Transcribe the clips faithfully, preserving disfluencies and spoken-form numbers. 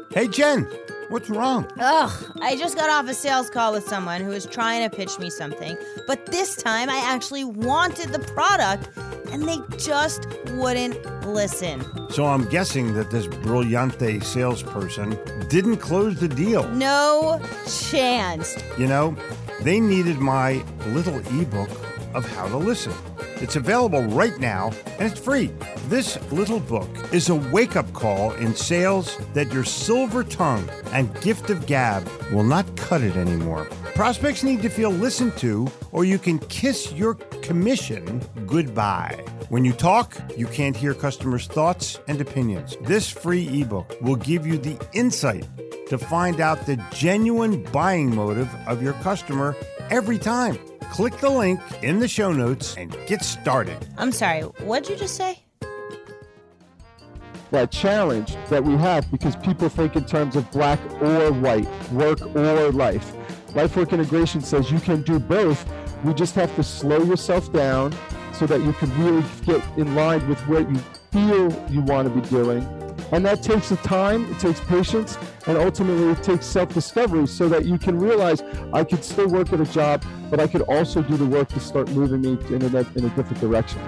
Hey, Jen, what's wrong? Ugh, I just got off a sales call with someone who was trying to pitch me something, but this time I actually wanted the product, and they just wouldn't listen. So I'm guessing that this Brilliante salesperson didn't close the deal. No chance. You know, they needed my little ebook of how to listen. It's available right now, and it's free. This little book is a wake-up call in sales that your silver tongue and gift of gab will not cut it anymore. Prospects need to feel listened to, or you can kiss your commission goodbye. When you talk, you can't hear customers' thoughts and opinions. This free ebook will give you the insight to find out the genuine buying motive of your customer every time. Click the link in the show notes and get started. I'm sorry, what'd you just say? That challenge that we have, because people think in terms of black or white, work or life. Life Work Integration says you can do both. You just have to slow yourself down so that you can really get in line with what you feel you want to be doing. And that takes the time, it takes patience, and ultimately it takes self-discovery so that you can realize I could still work at a job, but I could also do the work to start moving me in a, in a different direction.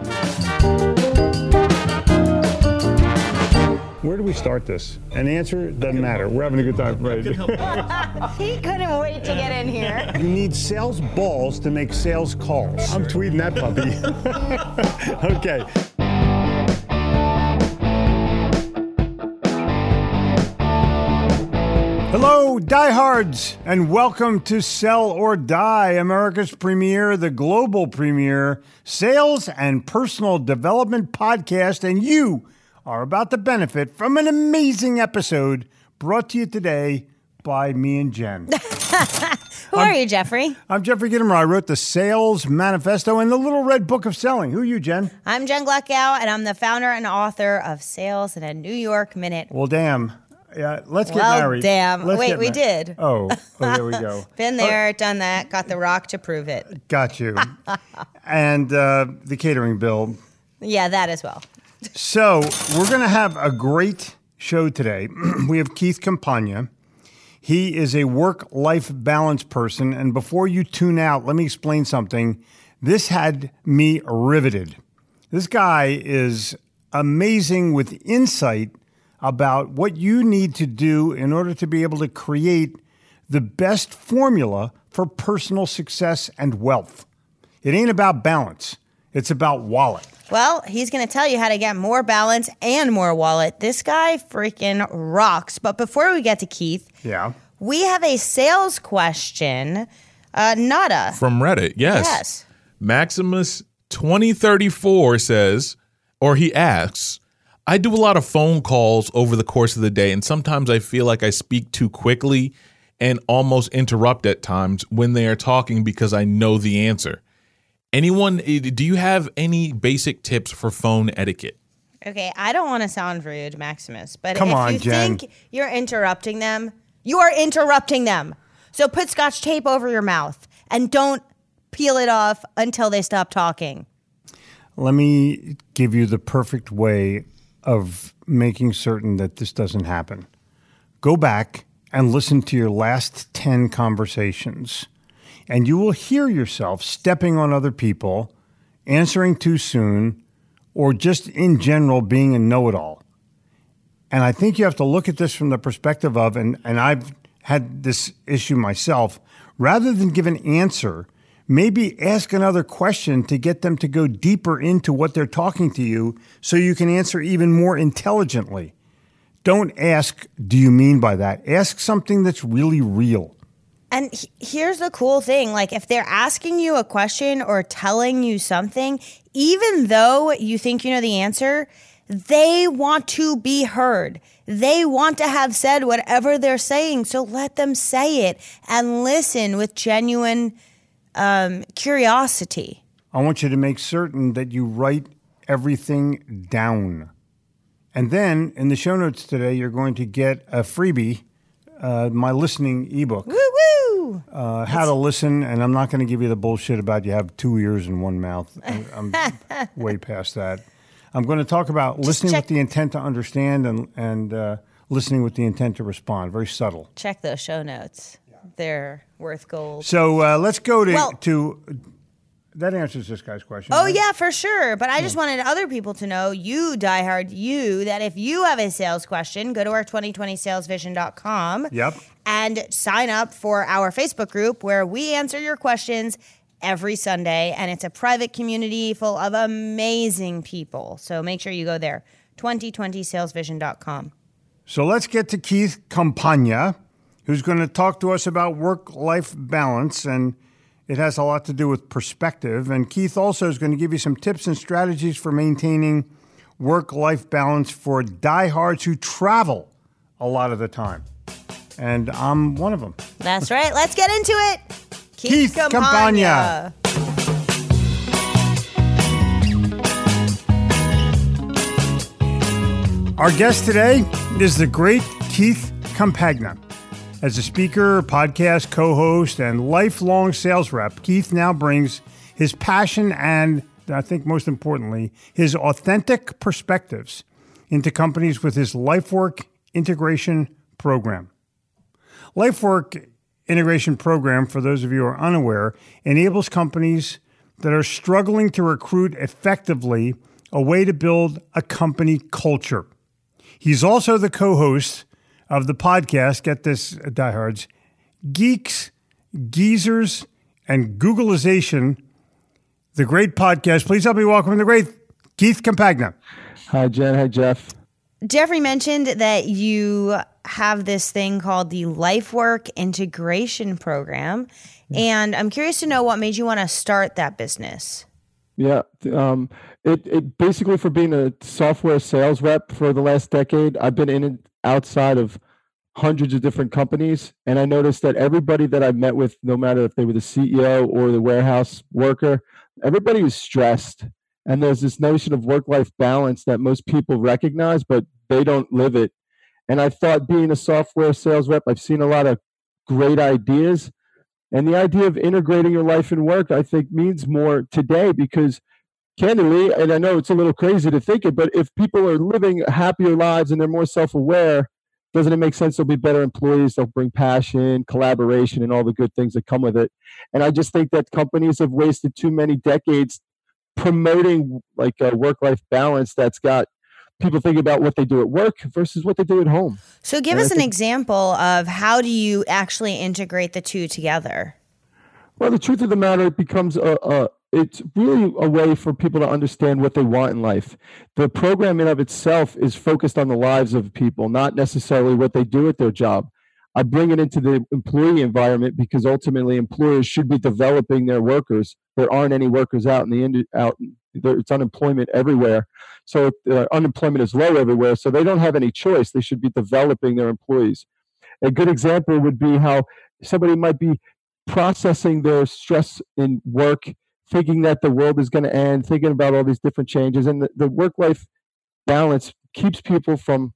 Where do we start this? An answer? Doesn't matter. We're having a good time. Right. He couldn't wait to get in here. You need sales balls to make sales calls. I'm tweeting that puppy. Okay. Hello, diehards, and welcome to Sell or Die, America's premier, the global premier, sales and personal development podcast, and you are about to benefit from an amazing episode brought to you today by me and Jen. Who I'm, are you, Jeffrey? I'm Jeffrey Gitomer. I wrote the Sales Manifesto and the Little Red Book of Selling. Who are you, Jen? I'm Jen Gluckow, and I'm the founder and author of Sales in a New York Minute. Well, damn. Yeah, let's get well, married. damn. Let's Wait, we mar- did. Oh, oh, there we go. Been there, oh. done that, got the rock to prove it. Got you. And uh, the catering bill. Yeah, that as well. So we're going to have a great show today. We have Keith Campagna. He is a work-life balance person. And before you tune out, let me explain something. This had me riveted. This guy is amazing with insight about what you need to do in order to be able to create the best formula for personal success and wealth. It ain't about balance. It's about wallet. Well, he's going to tell you how to get more balance and more wallet. This guy freaking rocks. But before we get to Keith, yeah, we have a sales question. Uh, Nada. From Reddit, yes. Yes. Maximus twenty thirty-four says, or he asks, I do a lot of phone calls over the course of the day, and sometimes I feel like I speak too quickly and almost interrupt at times when they are talking because I know the answer. Anyone, do you have any basic tips for phone etiquette? Okay, I don't want to sound rude, Maximus, but Come if on, you Jen. think you're interrupting them, you are interrupting them. So put Scotch tape over your mouth and don't peel it off until they stop talking. Let me give you the perfect way of making certain that this doesn't happen. Go back and listen to your last ten conversations, and you will hear yourself stepping on other people, answering too soon, or just in general being a know-it-all. And I think you have to look at this from the perspective of, and, and I've had this issue myself, rather than give an answer, maybe ask another question to get them to go deeper into what they're talking to you so you can answer even more intelligently. Don't ask, do you mean by that? Ask something that's really real. And he- here's the cool thing. Like, if they're asking you a question or telling you something, even though you think you know the answer, they want to be heard. They want to have said whatever they're saying. So let them say it and listen with genuine um, curiosity. I want you to make certain that you write everything down. And then in the show notes today, you're going to get a freebie, uh, my listening ebook. Woo woo! Uh, how to listen, and I'm not going to give you the bullshit about you have two ears and one mouth. I'm, I'm way past that. I'm going to talk about Just listening check- with the intent to understand and and uh, listening with the intent to respond. Very subtle. Check those show notes. They're worth gold. So uh, let's go to, Well- to, that answers this guy's question. Oh, right? yeah, for sure. But I just wanted other people to know, you diehard you, that if you have a sales question, go to our twenty twenty sales vision dot com Yep. and sign up for our Facebook group where we answer your questions every Sunday. And it's a private community full of amazing people. So make sure you go there, twenty twenty sales vision dot com. So let's get to Keith Campagna, who's going to talk to us about work-life balance, and it has a lot to do with perspective. And Keith also is going to give you some tips and strategies for maintaining work-life balance for diehards who travel a lot of the time. And I'm one of them. That's right. Let's get into it. Keith Campagna. Our guest today is the great Keith Campagna. As a speaker, podcast co-host, and lifelong sales rep, Keith now brings his passion and, I think most importantly, his authentic perspectives into companies with his LifeWork integration program. LifeWork integration program, for those of you who are unaware, enables companies that are struggling to recruit effectively a way to build a company culture. He's also the co-host of the podcast, get this, diehards, Geeks, Geezers, and Googleization, the great podcast. Please help me welcome the great Keith Campagna. Hi, Jen. Hi, Jeff. Jeffrey mentioned that you have this thing called the LifeWork integration program. And I'm curious to know what made you want to start that business. Yeah. Um, it, it basically, for being a software sales rep for the last decade, I've been in and outside of hundreds of different companies. And I noticed that everybody that I've met with, no matter if they were the C E O or the warehouse worker, everybody was stressed. And there's this notion of work-life balance that most people recognize, but they don't live it. And I thought, being a software sales rep, I've seen a lot of great ideas. And the idea of integrating your life and work, I think, means more today because, candidly, and I know it's a little crazy to think it, but if people are living happier lives and they're more self-aware, doesn't it make sense they'll be better employees? They'll bring passion, collaboration, and all the good things that come with it. And I just think that companies have wasted too many decades promoting like a work-life balance that's got people thinking about what they do at work versus what they do at home. So give And us I an think- example of how do you actually integrate the two together? Well, the truth of the matter, it becomes a, a it's really a way for people to understand what they want in life. The program in of itself is focused on the lives of people, not necessarily what they do at their job. I bring it into the employee environment because ultimately employers should be developing their workers. There aren't any workers out in the ind- out. There, it's unemployment everywhere. So uh, unemployment is low everywhere. So they don't have any choice. They should be developing their employees. A good example would be how somebody might be processing their stress in work, thinking that the world is going to end, thinking about all these different changes. And the, the work-life balance keeps people from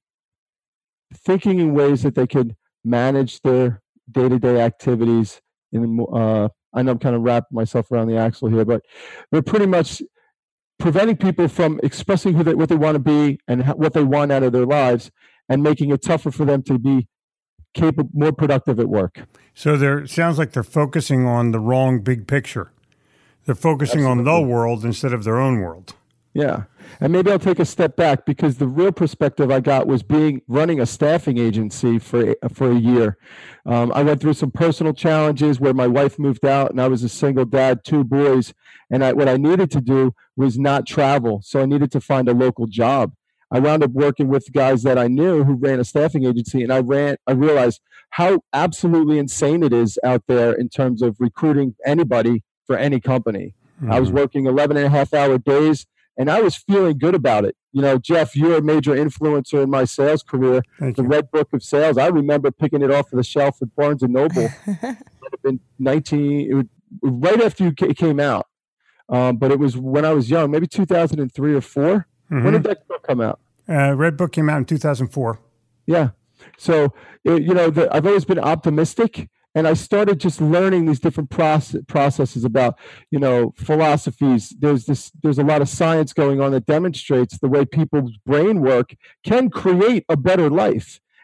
thinking in ways that they could manage their day-to-day activities. In uh, I know I'm kind of wrapping myself around the axle here, but they're pretty much preventing people from expressing who they, what they want to be and how, what they want out of their lives, and making it tougher for them to be capable, more productive at work. So there it sounds like they're focusing on the wrong big picture. They're focusing Absolutely. on the world instead of their own world. Yeah. And maybe I'll take a step back because the real perspective I got was being running a staffing agency for for a year. Um, I went through some personal challenges where my wife moved out and I was a single dad, two boys. And I, what I needed to do was not travel. So I needed to find a local job. I wound up working with guys that I knew who ran a staffing agency, and I ran. I realized how absolutely insane it is out there in terms of recruiting anybody for any company. Mm-hmm. I was working eleven and a half hour days, and I was feeling good about it. You know, Jeff, you're a major influencer in my sales career. Thank the you. Red Book of Sales. I remember picking it off of the shelf at Barnes and Noble. It had been nineteen, it was right after you ca- came out. Um, but it was when I was young, maybe two thousand three or four. Mm-hmm. When did that book come out? Uh, Red Book came out in two thousand four. Yeah. So, it, you know, the, I've always been optimistic, and I started just learning these different process, processes about, you know, philosophies. There's this, there's a lot of science going on that demonstrates the way people's brain work can create a better life.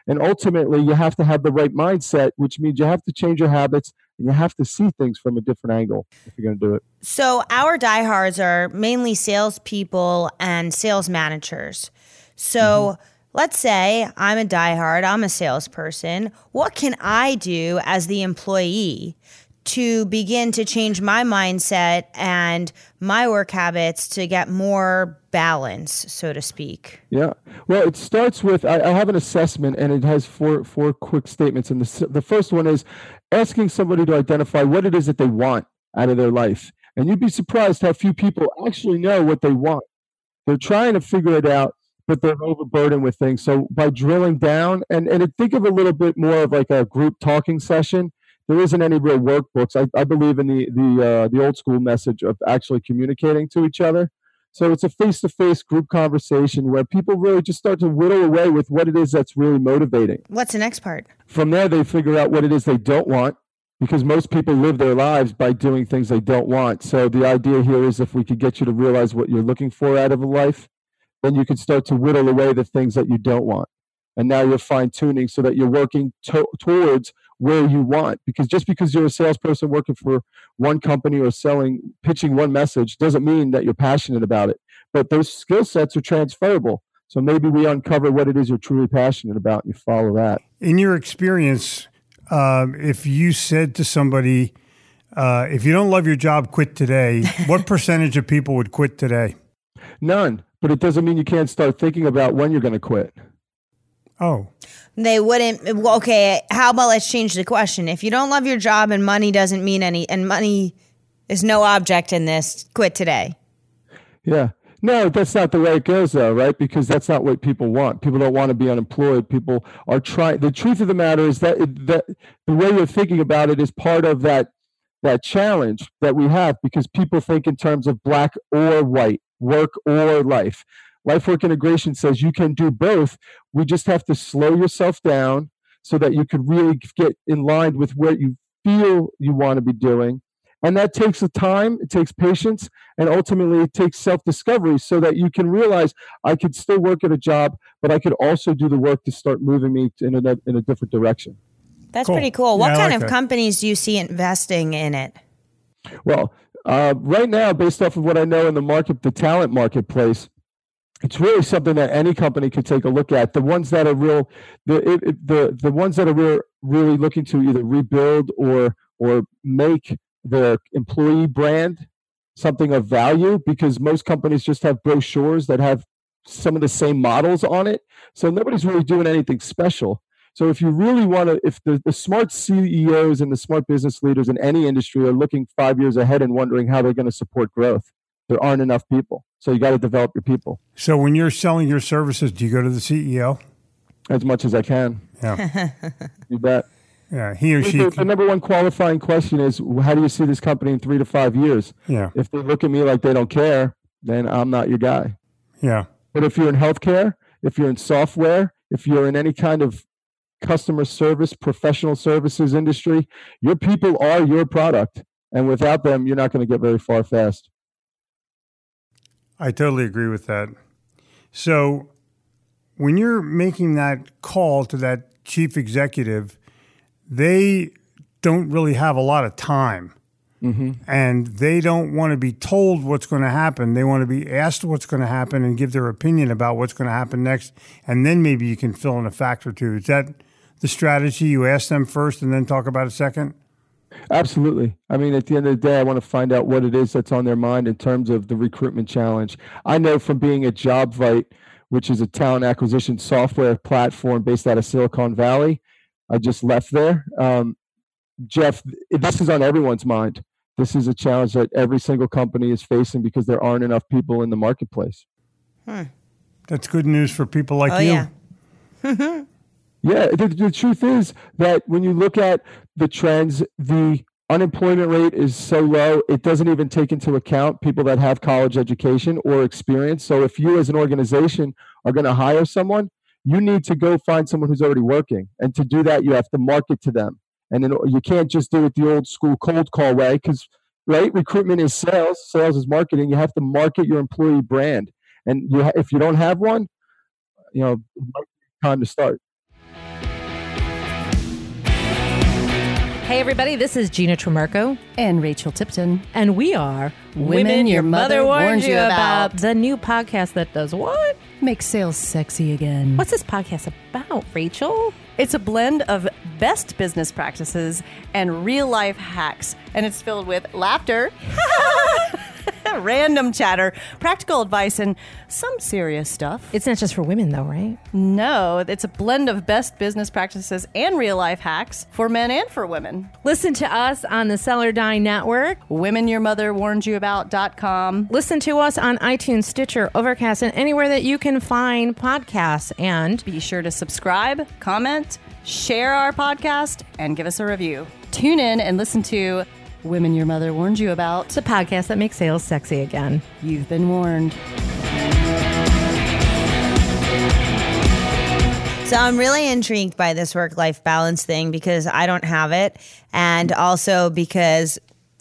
And ultimately, you have to have the right mindset, which means you have to change your habits and you have to see things from a different angle if you're going to do it. So our diehards are mainly salespeople and sales managers. So mm-hmm. let's say I'm a diehard, I'm a salesperson. What can I do as the employee to begin to change my mindset and my work habits to get more balance, so to speak? Yeah. Well, it starts with, I, I have an assessment and it has four four quick statements. And the, the first one is asking somebody to identify what it is that they want out of their life. And you'd be surprised how few people actually know what they want. They're trying to figure it out, but they're overburdened with things. So by drilling down, and, and think of a little bit more of like a group talking session. There isn't any real workbooks. I, I believe in the the uh, the old school message of actually communicating to each other. So it's a face-to-face group conversation where people really just start to whittle away with what it is that's really motivating. What's the next part? From there, they figure out what it is they don't want, because most people live their lives by doing things they don't want. So the idea here is if we could get you to realize what you're looking for out of a life, then you can start to whittle away the things that you don't want. And now you're fine-tuning so that you're working to- towards where you want. Because just because you're a salesperson working for one company or selling, pitching one message doesn't mean that you're passionate about it. But those skill sets are transferable. So maybe we uncover what it is you're truly passionate about and you follow that. In your experience, um, if you said to somebody, uh, if you don't love your job, quit today, what percentage of people would quit today? None. But it doesn't mean you can't start thinking about when you're going to quit. Oh. They wouldn't. Well, okay, how about let's change the question. If you don't love your job and money doesn't mean any, and money is no object in this, quit today. Yeah. No, that's not the way it goes, though, right? Because that's not what people want. People don't want to be unemployed. People are trying. The truth of the matter is that, that the way you're thinking about it is part of that that challenge that we have, because people think in terms of black or white, work or life. Life Work Integration says you can do both. We just have to slow yourself down so that you can really get in line with what you feel you want to be doing. And that takes a time, it takes patience, and ultimately it takes self-discovery so that you can realize I could still work at a job, but I could also do the work to start moving me in a, in a different direction. That's cool. pretty cool. What yeah, kind like of that. companies do you see investing in it? Well, uh, right now, based off of what I know in the market, the talent marketplace, it's really something that any company could take a look at. The ones that are real, the it, it, the the ones that are real, really looking to either rebuild or or make their employee brand something of value, because most companies just have brochures that have some of the same models on it. So nobody's really doing anything special. So if you really want to, if the, the smart C E Os and the smart business leaders in any industry are looking five years ahead and wondering how they're going to support growth, there aren't enough people. So you got to develop your people. So when you're selling your services, do you go to the C E O? As much as I can. Yeah. You bet. Yeah, he or she. The, the number one qualifying question is, how do you see this company in three to five years? Yeah. If they look at me like they don't care, then I'm not your guy. Yeah. But if you're in healthcare, if you're in software, if you're in any kind of customer service, professional services industry, your people are your product. And without them, you're not going to get very far fast. I totally agree with that. So when you're making that call to that chief executive, they don't really have a lot of time. Mm-hmm. And they don't want to be told what's going to happen. They want to be asked what's going to happen and give their opinion about what's going to happen next. And then maybe you can fill in a fact or two. Is that the strategy? You ask them first and then talk about it second? Absolutely. I mean, at the end of the day, I want to find out what it is that's on their mind in terms of the recruitment challenge. I know from being at JobVite, which is a talent acquisition software platform based out of Silicon Valley. I just left there. Um, Jeff, this is on everyone's mind. This is a challenge that every single company is facing because there aren't enough people in the marketplace. Hmm. That's good news for people like oh, you. Yeah. Yeah, the, the truth is that when you look at the trends, the unemployment rate is so low, it doesn't even take into account people that have college education or experience. So if you as an organization are going to hire someone, you need to go find someone who's already working. And to do that, you have to market to them. And then you can't just do it the old school cold call way, because, right, recruitment is sales, sales is marketing. You have to market your employee brand. And you ha- if you don't have one, you know, it might be time to start. Hey, everybody, this is Gina Tremarco. And Rachel Tipton. And we are Women Your Mother Warned You About. The new podcast that does what? Make sales sexy again. What's this podcast about, Rachel? It's a blend of best business practices and real-life hacks. And it's filled with laughter, random chatter, practical advice, and some serious stuff. It's not just for women, though, right? No, it's a blend of best business practices and real-life hacks for men and for women. Listen to us on the Celandine Network. Women Your Mother Warned You About dot com. Listen to us on iTunes, Stitcher, Overcast, and anywhere that you can find podcasts. And be sure to subscribe, comment, share our podcast, and give us a review. Tune in and listen to Women Your Mother Warned You About, the podcast that makes sales sexy again. You've been warned. So I'm really intrigued by this work-life balance thing because I don't have it, and also because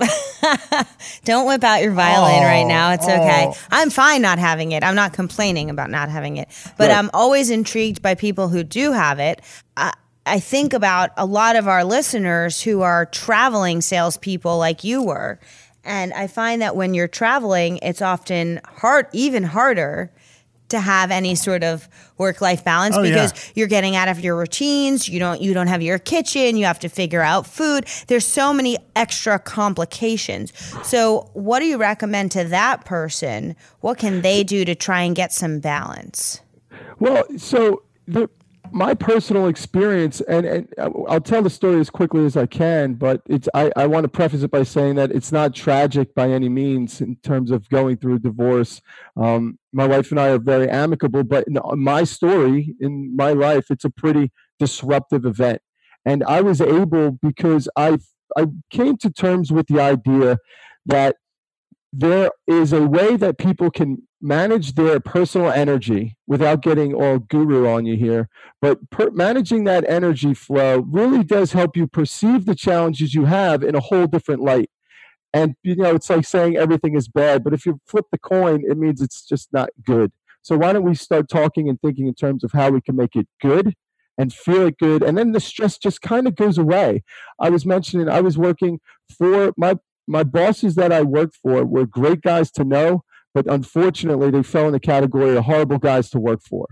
don't whip out your violin oh, right now. It's okay. oh. I'm fine not having it. I'm not complaining about not having it, but Right. I'm always intrigued by people who do have it. I, I think about a lot of our listeners who are traveling salespeople like you were. And I find that when you're traveling, it's often hard, even harder to have any sort of work-life balance Oh, because yeah. you're getting out of your routines. You don't, you don't have your kitchen. You have to figure out food. There's so many extra complications. So what do you recommend to that person? What can they do to try and get some balance? Well, so the, my personal experience, and, and I'll tell the story as quickly as I can, but it's I, I want to preface it by saying that it's not tragic by any means in terms of going through a divorce. Um, my wife and I are very amicable, but in my story, in my life, it's a pretty disruptive event. And I was able, because I I came to terms with the idea that there is a way that people can manage their personal energy without getting all guru on you here. But per- managing that energy flow really does help you perceive the challenges you have in a whole different light. And, you know, it's like saying everything is bad, but if you flip the coin, it means it's just not good. So why don't we start talking and thinking in terms of how we can make it good and feel it good. And then the stress just kind of goes away. I was mentioning, I was working for my, my bosses that I worked for were great guys to know, but unfortunately they fell in the category of horrible guys to work for.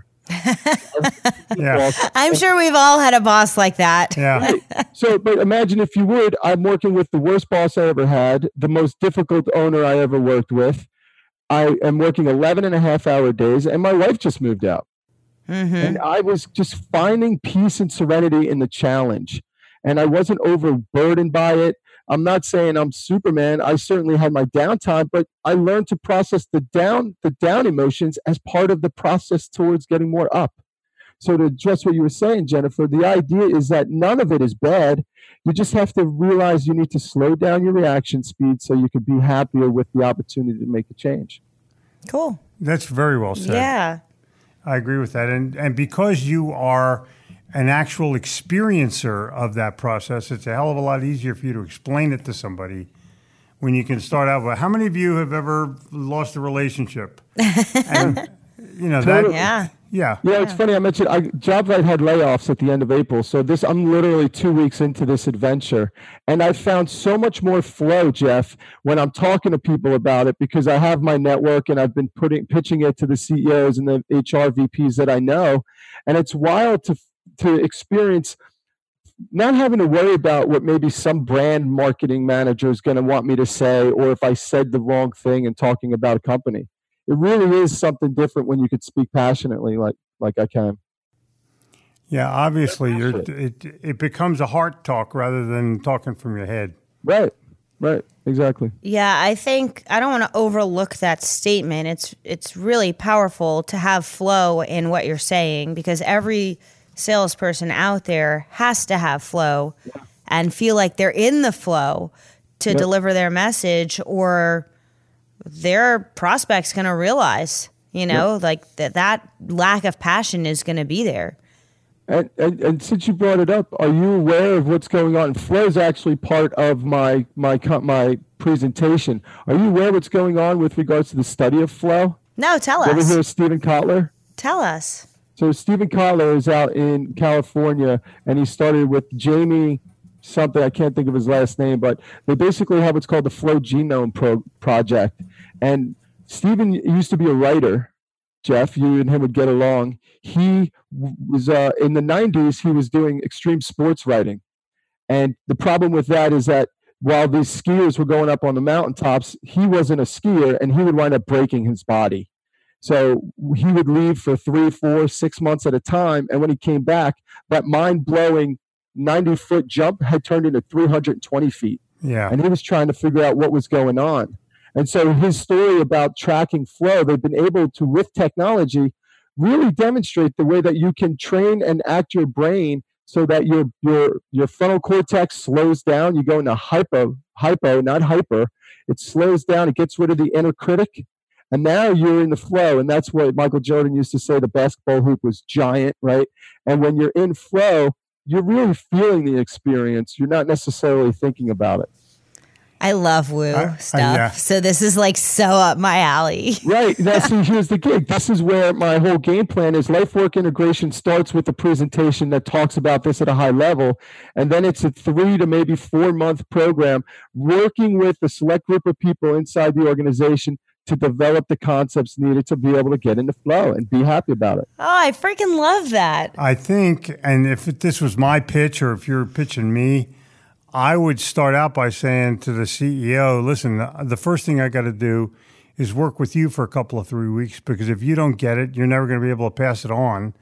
Yeah. I'm sure we've all had a boss like that. Yeah. Right. So, but imagine if you would, I'm working with the worst boss I ever had, the most difficult owner I ever worked with. I am working eleven and a half hour days, and my wife just moved out. Mm-hmm. And I was just finding peace and serenity in the challenge. And I wasn't overburdened by it. I'm not saying I'm Superman. I certainly had my downtime, but I learned to process the down, the down emotions as part of the process towards getting more up. So to address what you were saying, Jennifer, the idea is that none of it is bad. You just have to realize you need to slow down your reaction speed so you can be happier with the opportunity to make a change. Cool. That's very well said. Yeah. I agree with that. And and because you are an actual experiencer of that process, it's a hell of a lot easier for you to explain it to somebody when you can start out with, how many of you have ever lost a relationship? And, you know, that, Yeah. yeah. Yeah, it's funny. I mentioned I, JobVite had layoffs at the end of April. So this, I'm literally two weeks into this adventure. And I found so much more flow, Jeff, when I'm talking to people about it, because I have my network and I've been putting pitching it to the C E Os and the H R V Ps that I know. And it's wild to to experience not having to worry about what maybe some brand marketing manager is going to want me to say, or if I said the wrong thing in talking about a company. It really is something different when you could speak passionately like like I can. Yeah, obviously, you're, it it becomes a heart talk rather than talking from your head. Right, right, exactly. Yeah, I think I don't want to overlook that statement. It's it's really powerful to have flow in what you're saying because every salesperson out there has to have flow yeah. and feel like they're in the flow to yep. deliver their message, or their prospect's going to realize, you know, yep. like that that lack of passion is going to be there. And, and and since you brought it up, are you aware of what's going on? Flow is actually part of my my my presentation. Are you aware of what's going on with regards to the study of flow? No, tell you us. Ever hear of Stephen Kotler? Tell us. So Stephen Kotler is out in California, and he started with Jamie something. I can't think of his last name, but they basically have what's called the Flow Genome Pro- Project. And Stephen used to be a writer. Jeff, you and him would get along. He was uh, in the nineties, he was doing extreme sports writing. And the problem with that is that while these skiers were going up on the mountaintops, he wasn't a skier and he would wind up breaking his body. So he would leave for three, four, six months at a time. And when he came back, that mind-blowing ninety-foot jump had turned into three hundred twenty feet. Yeah. And he was trying to figure out what was going on. And so his story about tracking flow, they've been able to, with technology, really demonstrate the way that you can train and act your brain so that your your your frontal cortex slows down. You go into hypo, hypo, not hyper. It slows down. It gets rid of the inner critic. And now you're in the flow. And that's what Michael Jordan used to say, the basketball hoop was giant, right? And when you're in flow, you're really feeling the experience. You're not necessarily thinking about it. I love woo I- I- stuff. yeah. So this is like so up my alley. Right. Now, see, here's the gig. This is where my whole game plan is. Life work integration starts with a presentation that talks about this at a high level. And then it's a three to maybe four month program working with a select group of people inside the organization to develop the concepts needed to be able to get into flow and be happy about it. Oh, I freaking love that. I think, and if this was my pitch or if you're pitching me, I would start out by saying to the C E O, listen, the first thing I got to do is work with you for a couple of three weeks because if you don't get it, you're never going to be able to pass it on.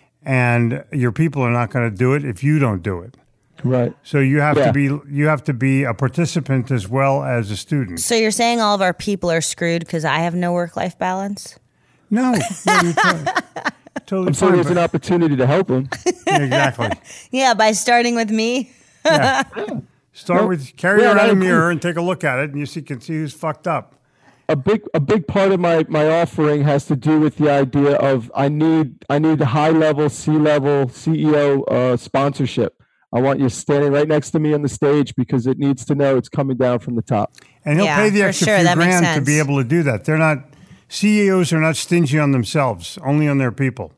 And your people are not going to do it if you don't do it. Right. So you have Yeah. to be you have to be a participant as well as a student. So you're saying all of our people are screwed because I have no work-life balance? No, no you're totally, totally So fine, there's an but- opportunity to help them. exactly. Yeah, by starting with me. Yeah. Start Well, with carry yeah, around I a agree. mirror and take a look at it, and you see, can see who's fucked up. A big a big part of my, my offering has to do with the idea of I need I need high level C level C E O uh, sponsorship. I want you standing right next to me on the stage because it needs to know it's coming down from the top. And he'll Yeah, pay the for extra sure. few That makes grand to be sense. able to do that. They're not C E Os are not stingy on themselves, only on their people.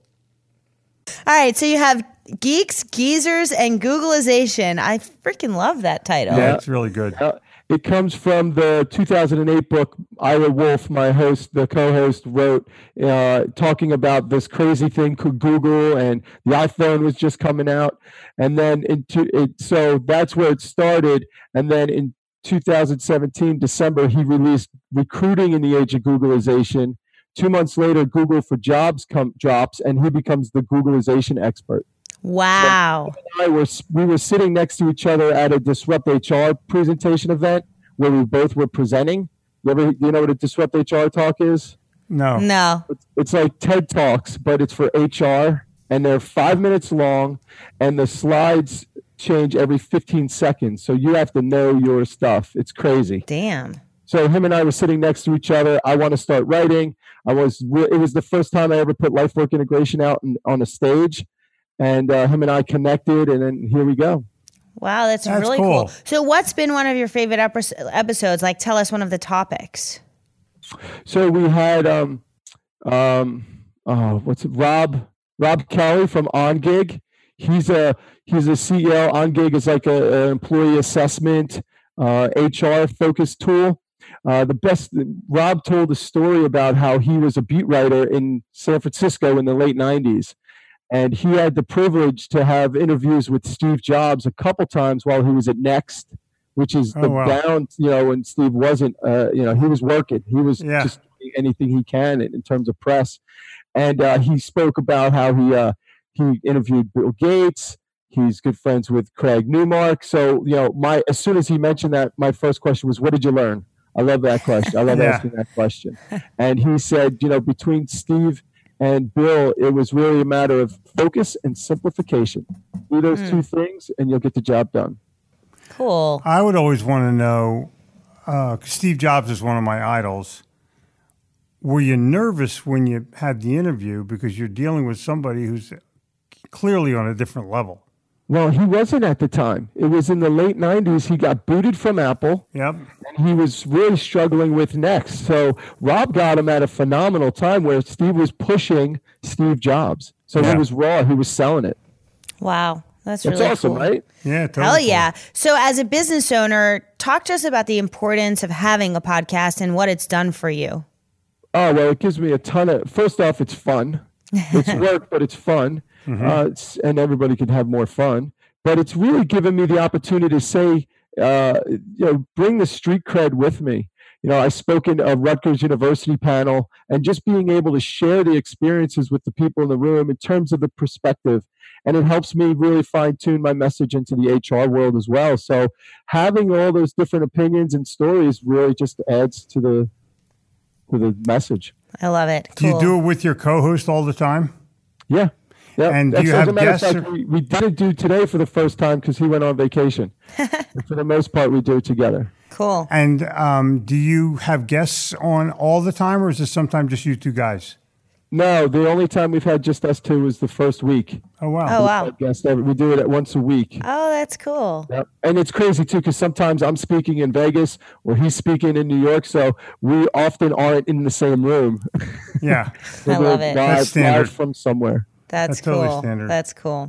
All right, so you have Geeks, Geezers, and Googleization. I freaking love that title. Yeah. It's really good. Uh, it comes from the two thousand eight book Ira Wolf, my host, the co-host, wrote, uh, talking about this crazy thing called Google, and the iPhone was just coming out, and then into it. So that's where it started, and then in two thousand seventeen December, he released Recruiting in the Age of Googleization. Two months later, Google for Jobs come, drops, and he becomes the Googleization expert. Wow. I were we were sitting next to each other at a Disrupt H R presentation event where we both were presenting. You ever you know what a Disrupt H R talk is? No. No. It's, it's like TED Talks, but it's for H R, and they're five minutes long, and the slides change every fifteen seconds. So you have to know your stuff. It's crazy. Damn. So him and I were sitting next to each other. I want to start writing. I was. It was the first time I ever put life work integration out in, on a stage. And uh, him and I connected, and then here we go. Wow, that's, That's really cool. cool. So what's been one of your favorite epis- episodes? Like, tell us one of the topics. So we had um, um, oh, what's it? Rob Rob Kelly from OnGig. He's a he's a C E O. OnGig is like a, a employee assessment uh, H R focused tool. Uh, the best. Rob told a story about how he was a beat writer in San Francisco in the late nineties. And he had the privilege to have interviews with Steve Jobs a couple times while he was at Next, which is the Oh, wow. down, you know, when Steve wasn't, uh, you know, he was working. He was Yeah. just doing anything he can in, in terms of press. And uh, he spoke about how he uh, he interviewed Bill Gates. He's good friends with Craig Newmark. So, you know, my as soon as he mentioned that, my first question was, what did you learn? I love that question. I love Yeah. asking that question. And he said, you know, between Steve and Bill, it was really a matter of focus and simplification. Do those Hmm. two things, and you'll get the job done. Cool. I would always want to know, uh, 'cause Steve Jobs is one of my idols. Were you nervous when you had the interview because you're dealing with somebody who's clearly on a different level? Well, he wasn't at the time. It was in the late nineties. He got booted from Apple, Yep. and he was really struggling with Next. So Rob got him at a phenomenal time where Steve was pushing Steve Jobs. So Yeah. he was raw. He was selling it. Wow. That's That's really awesome, cool. right? Yeah, totally. Hell cool. yeah. So as a business owner, talk to us about the importance of having a podcast and what it's done for you. Oh, well, it gives me a ton of, first off, it's fun. It's work, but it's fun. Mm-hmm. Uh, it's, and everybody can have more fun. But it's really given me the opportunity to say, uh, you know, bring the street cred with me. You know, I spoke in a Rutgers University panel, and just being able to share the experiences with the people in the room in terms of the perspective. And it helps me really fine tune my message into the H R world as well. So having all those different opinions and stories really just adds to the to the message. I love it. Do you Cool. do it with your co-host all the time? Yeah. Yeah. And do That's- you as have a matter of guests fact, or- we, we didn't do today for the first time because he went on vacation. But for the most part, we do it together. Cool. And um, do you have guests on all the time, or is it sometimes just you two guys? No, the only time we've had just us two was the first week. Oh, wow. Oh, wow. Podcast ever. We do it at once a week. Oh, that's cool. Yep. And it's crazy too, because sometimes I'm speaking in Vegas or he's speaking in New York, so we often aren't in the same room. Yeah. I We're love it. Live, That's standard. live from somewhere. That's, That's totally cool. standard. That's cool.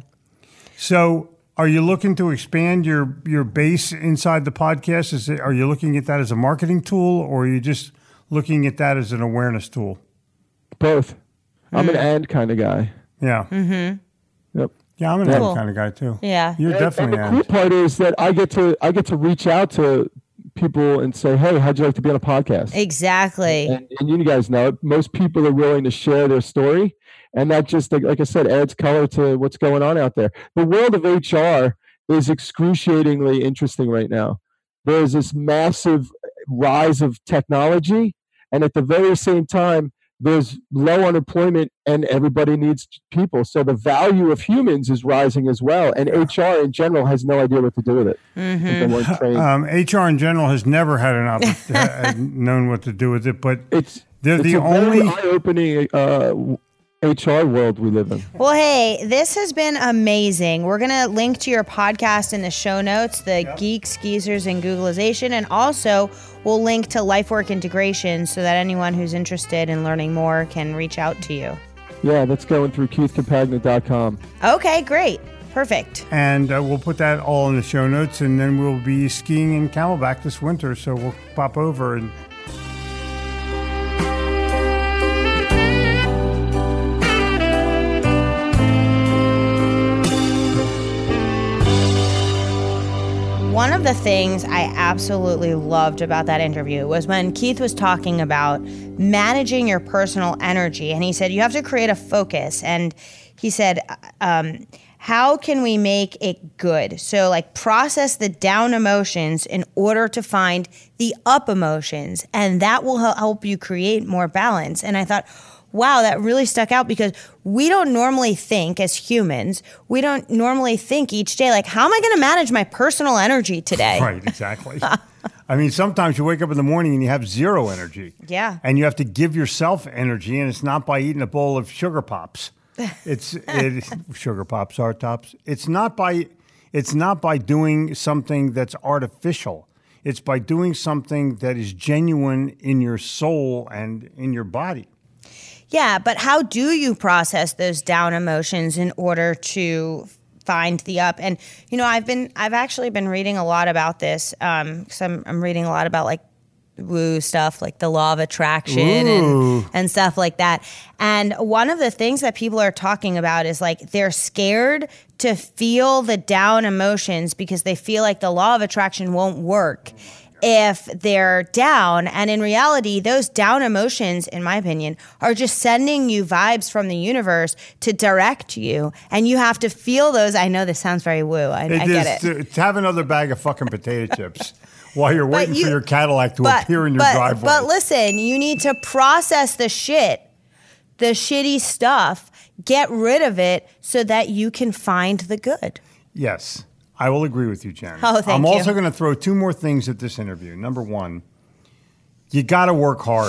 So are you looking to expand your, your base inside the podcast? Is it, are you looking at that as a marketing tool, or are you just looking at that as an awareness tool? Both. I'm Hmm. an and kind of guy. Yeah. Mm-hmm. Yep. Yeah, I'm an Cool. ad kind of guy too. Yeah. You're And- definitely and an the ad. cool part is that I get to I get to reach out to people and say, "Hey, how'd you like to be on a podcast?" Exactly. And, and you guys know, most people are willing to share their story, and that just, like, like I said, adds color to what's going on out there. The world of H R is excruciatingly interesting right now. There's this massive rise of technology, and at the very same time, there's low unemployment and everybody needs people. So the value of humans is rising as well. And H R in general has no idea what to do with it. Mm-hmm. They weren't trained. Um, H R in general has never had an opp- uh, known what to do with it, but it's they're it's the a very only. eye-opening uh, H R world we live in. Well, hey, this has been amazing. We're going to link to your podcast in the show notes, the Geeks, Geezers, and Googlization. And also, we'll link to LifeWork Integration so that anyone who's interested in learning more can reach out to you. Yeah, that's going through keith compagna dot com. Okay, great. Perfect. And uh, we'll put that all in the show notes, and then we'll be skiing in Camelback this winter, so we'll pop over and. One of the things I absolutely loved about that interview was when Keith was talking about managing your personal energy. And he said, you have to create a focus. And he said, um, how can we make it good? So, like, process the down emotions in order to find the up emotions. And that will hel- help you create more balance. And I thought, wow, that really stuck out, because we don't normally think as humans, we don't normally think each day, like, how am I going to manage my personal energy today? Right, exactly. I mean, sometimes you wake up in the morning and you have zero energy. Yeah. And you have to give yourself energy, and it's not by eating a bowl of sugar pops. It's it, sugar pops, hard tops. It's not by it's not by doing something that's artificial. It's by doing something that is genuine in your soul and in your body. Yeah, but how do you process those down emotions in order to find the up? And, you know, I've been, I've actually been reading a lot about this, um, because I'm, I'm reading a lot about, like, woo stuff, like the law of attraction and, and stuff like that. And one of the things that people are talking about is, like, they're scared to feel the down emotions because they feel like the law of attraction won't work if they're down. And in reality, those down emotions, in my opinion, are just sending you vibes from the universe to direct you. And you have to feel those. I know this sounds very woo. I, I get is it. To, to have another bag of fucking potato chips while you're But waiting you- for your Cadillac to but, appear in your but, driveway. But listen, you need to process the shit, the shitty stuff, get rid of it so that you can find the good. Yes, I will agree with you, Jen. Oh, thank I'm you. also going to throw two more things at this interview. Number one, you got to work hard.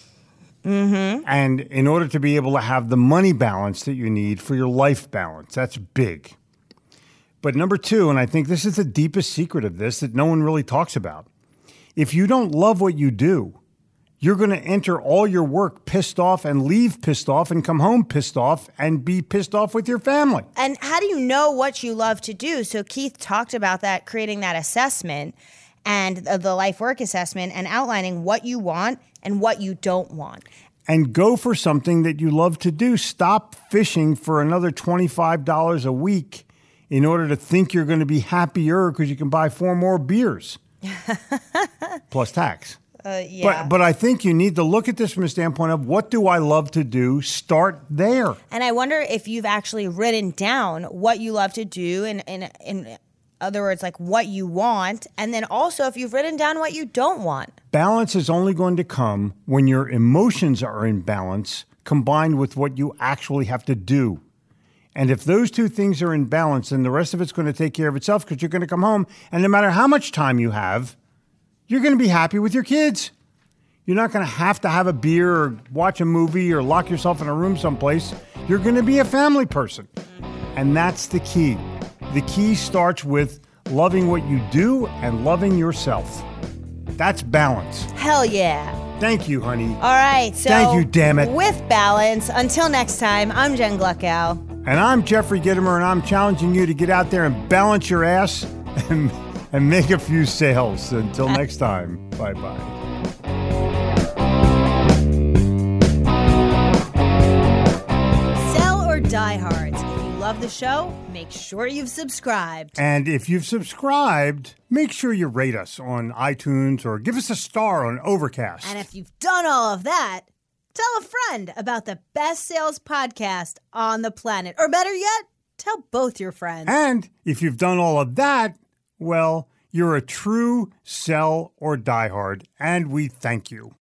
Mm-hmm. And in order to be able to have the money balance that you need for your life balance, that's big. But number two, and I think this is the deepest secret of this that no one really talks about, if you don't love what you do, You're going to enter all your work pissed off and leave pissed off and come home pissed off and be pissed off with your family. And how do you know what you love to do? So Keith talked about that, creating that assessment and the life work assessment and outlining what you want and what you don't want. And go for something that you love to do. Stop fishing for another twenty-five dollars a week in order to think you're going to be happier because you can buy four more beers plus tax. Uh, yeah. But but I think you need to look at this from a standpoint of what do I love to do? Start there. And I wonder if you've actually written down what you love to do, and in, in, in other words, like what you want, and then also if you've written down what you don't want. Balance is only going to come when your emotions are in balance combined with what you actually have to do. And if those two things are in balance, then the rest of it's going to take care of itself because you're going to come home, and no matter how much time you have, you're going to be happy with your kids. You're not going to have to have a beer or watch a movie or lock yourself in a room someplace. You're going to be a family person. And that's the key. The key starts with loving what you do and loving yourself. That's balance. Hell yeah. Thank you, honey. All right. So Thank you, damn it. With balance, until next time, I'm Jen Gluckow. And I'm Jeffrey Gitomer, and I'm challenging you to get out there and balance your ass and, and make a few sales. Until next time, bye-bye. Sell or die hard. If you love the show, make sure you've subscribed. And if you've subscribed, make sure you rate us on iTunes or give us a star on Overcast. And if you've done all of that, tell a friend about the best sales podcast on the planet. Or better yet, tell both your friends. And if you've done all of that, well, you're a true sell or diehard, and we thank you.